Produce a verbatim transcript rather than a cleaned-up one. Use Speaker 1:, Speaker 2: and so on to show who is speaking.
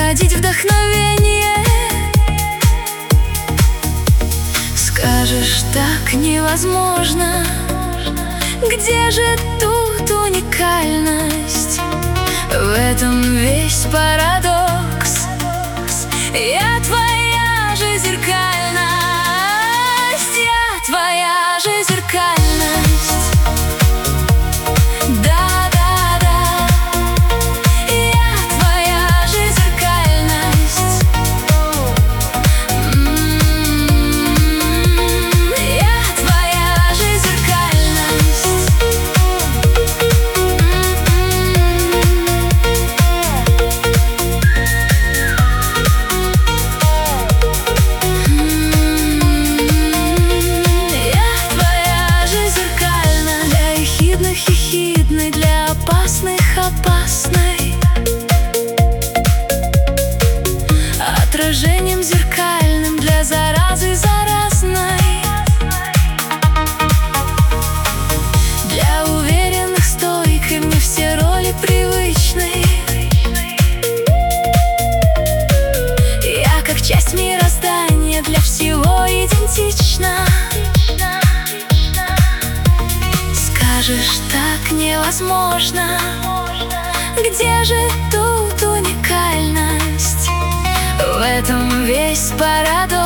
Speaker 1: находить вдохновение. Скажешь, так невозможно. Где же тут уникальность? В этом весь парадокс. Я твоя же зеркальность, я твоя же зеркальность. Да, да, да, я твоя же зеркальность. М-м-м, я твоя же зеркальность. Хихидной, для опасных опасной, отражением зеркальным для заразы заразной, для уверенных стойкой мне все роли привычны. Я как часть мироздания для всего идентична. Скажешь, так невозможно. Где же тут уникальность? В этом весь парадокс.